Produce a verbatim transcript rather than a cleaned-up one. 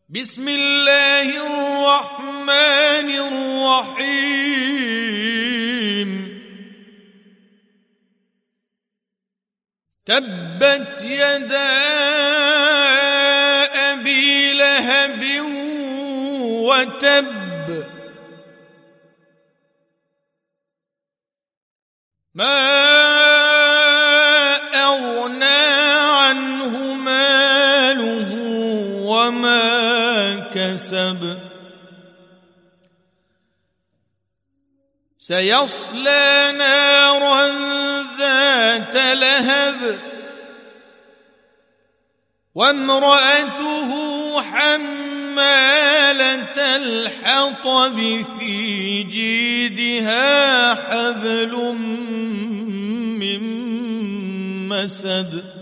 بسم الله الرحمن الرحيم تبت يدا أبي لهب وتب ما أغنى عنه ماله وما كسب سيصلى نارا ذات لهب وامرأته حمالة الحطب في جيدها حبل من مسد